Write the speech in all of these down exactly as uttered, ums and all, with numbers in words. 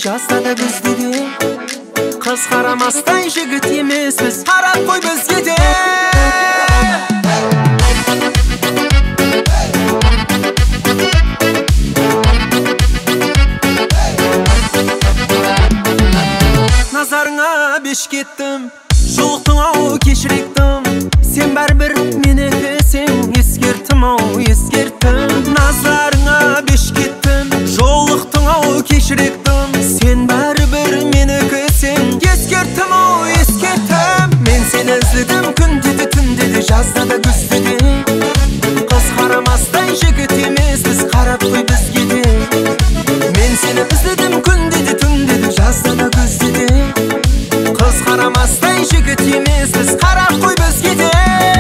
жазда да күзде де. Қыз қарамастай жігіт емеспіз, қарап қой бізге де. Назарыңа беш кеттім, жолықтың ау кешіректім. Сен бәрібір менікі сен, ескертім ау ескертім. Назарыңа беш кеттім, жолықтың ау кешіректім. Сен бәрібір менікі сен, ескертім ау ескертім. Мен сені іздедім күнде де түнде де, жазда да күзде де. Қыз қарамастай жігіт емеспіз, қарап қой бізге де. Мен сені іздедім күнде де түнде де, жазда да күзде де. Қыз қарамастай жігіт емеспіз, қарап қой бізге де.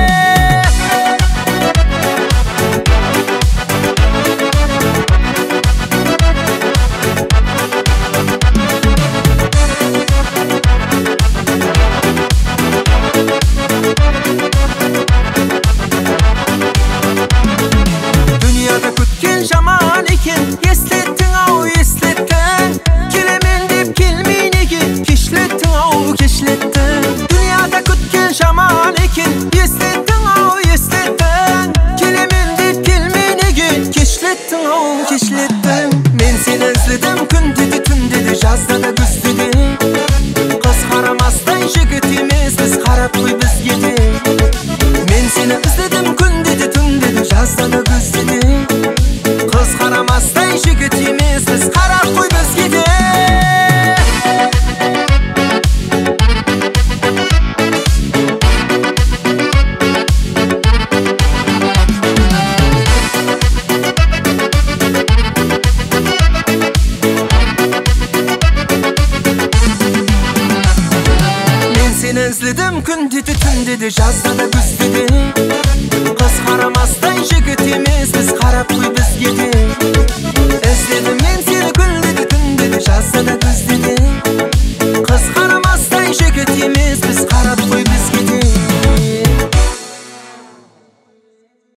Дүнияда күткен жаман екен, естеттің ау естеттің. Келемен деп келмей неге, кешлеттің ау кешлеттің. Дүнияда күткен жаман екен, естеттің ау естеттің. Келемен деп келмей неге, кешлеттің ау кешлеттің. Мен сені іздедім күнде де түнде де, жазда да күзде де. Қыз қарамастай жігіт емеспіз, қарап қой бізге де. Мен сені іздедім күнде де түнде де, жазда да күзде де. Қыз қарамастай жігіт емеспіз, қарап қой бізге де. Мен сені іздедім күнде де түнде де, жазда да күзде де. Қыз қарамастай жігіт емеспіз, қарап қой бізге де. Іздедім мен сені күнде де түнде де, жазда да күзде де.